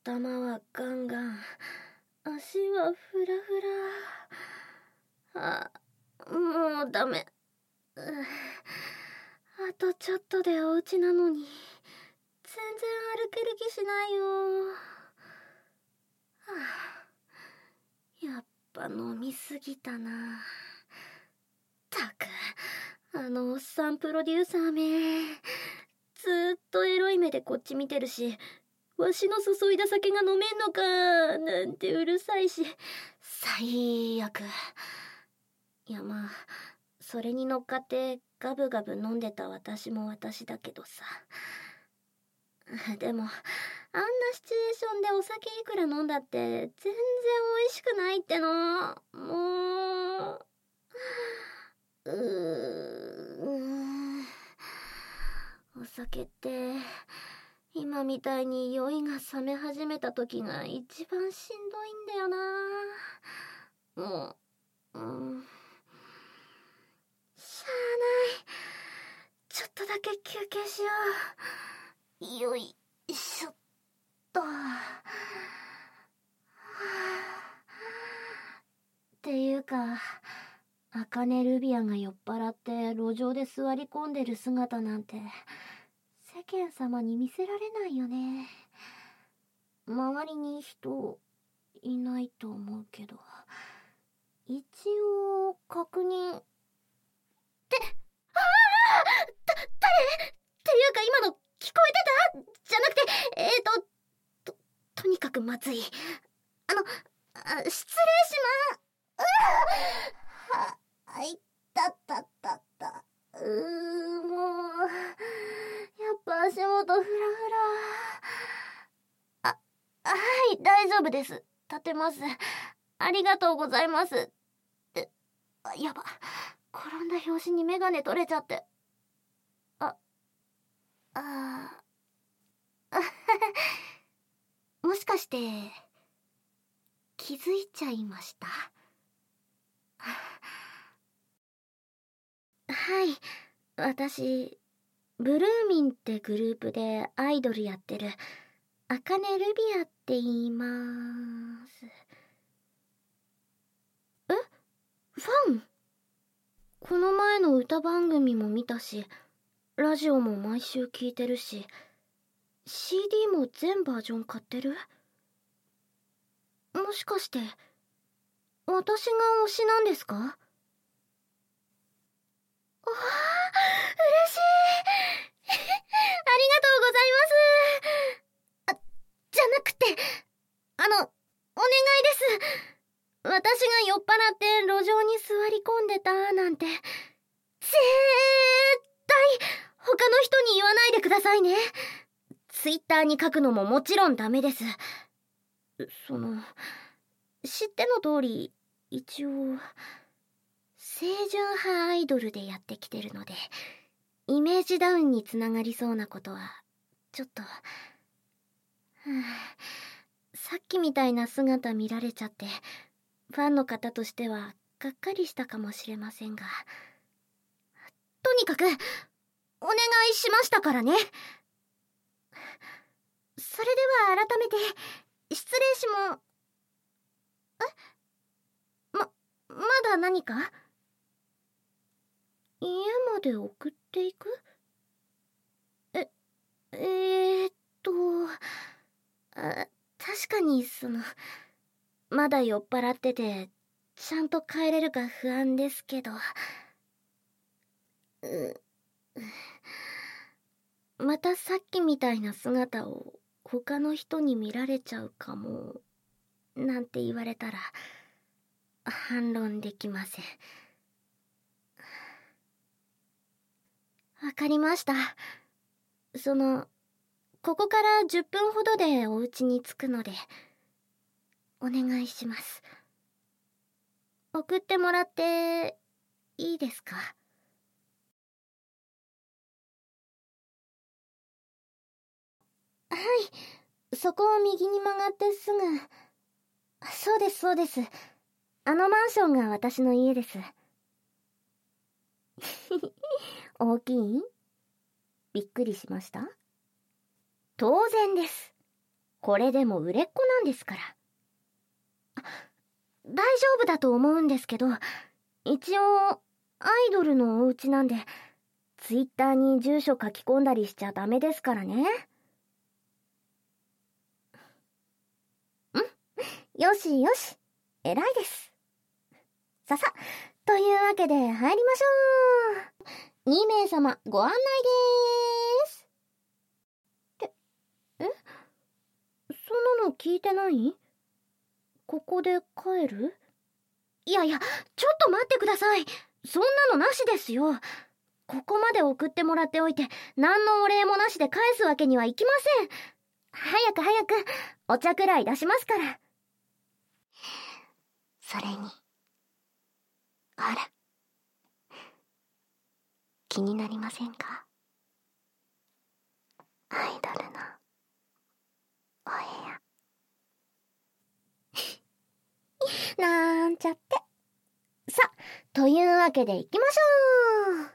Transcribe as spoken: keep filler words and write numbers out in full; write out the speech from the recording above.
頭はガンガン、足はフラフラ。あ、もうダメ。うあとちょっとでお家なのに、全然歩ける気しないよ。はあ、やっぱ飲みすぎたな。ったく、あのおっさんプロデューサーめ。ずーっとエロい目でこっち見てるし、わしの注いだ酒が飲めんのかなんてうるさいし、最悪。いやまあ、それに乗っかってガブガブ飲んでた私も私だけどさ。でも、あんなシチュエーションでお酒いくら飲んだって全然美味しくないっての。もう、うーん。お酒って、今みたいに酔いが冷め始めた時が一番しんどいんだよな。もう、うん。しゃあない。ちょっとだけ休憩しよう。よいしょっと。っていうか、茜ルビアが酔っ払って路上で座り込んでる姿なんて世間様に見せられないよね。周りに人いないと思うけど、一応確認って、ああ、だ、誰っていうか今の聞こえてたじゃなくて、えーと、と、とにかくまずい。あの、あ、失礼しま、うわは、あいたたたた。うー、もう、やっぱ足元フラフラ。あ、はい、大丈夫です。立てます。ありがとうございます。え、あ、やば。転んだ拍子にメガネ取れちゃって。あ、あー、もしかして、気づいちゃいました？はい、私、ブルーミンってグループでアイドルやってる、茜ルビアって言いまーす。え？ファン？この前の歌番組も見たし、ラジオも毎週聞いてるし、シーディー も全バージョン買ってる？もしかして、私が推しなんですか？ああ、嬉しい。ありがとうございます。あ、じゃなくて、あの、お願いです。私が酔っ払って路上に座り込んでたなんて、絶対他の人に言わないでくださいね。ツイッターに書くのももちろんダメです。その、知っての通り、一応、清純派アイドルでやってきてるので、イメージダウンにつながりそうなことは、ちょっと、はあ、さっきみたいな姿見られちゃって、ファンの方としてはがっかりしたかもしれませんが、とにかくお願いしましたからね。それでは改めて失礼しも。え？ま、まだ何か？家まで送っていく？え、えーっと、あ、確かにその、まだ酔っ払っててちゃんと帰れるか不安ですけど、う、またさっきみたいな姿を他の人に見られちゃうかもなんて言われたら反論できません。わかりました。その、ここからじゅっぷんほどでお家に着くのでお願いします。送ってもらっていいですか？はい、そこを右に曲がってすぐ。そうですそうです。あのマンションが私の家です。大きい？びっくりしました？当然です。 これでも売れっ子なんですから。大丈夫だと思うんですけど、一応アイドルのお家なんで、ツイッターに住所書き込んだりしちゃダメですからね。ん？よしよし、偉いです。ささ、というわけで入りましょう。にめいさまご案内でーす。って、え？そんなの聞いてない？ここで帰る？いやいや、ちょっと待ってください。そんなのなしですよ。ここまで送ってもらっておいて、何のお礼もなしで返すわけにはいきません。早く早く、お茶くらい出しますから。それに、あら、気になりませんか？アイドルのお部屋。なんちゃって。さ、というわけで行きましょう。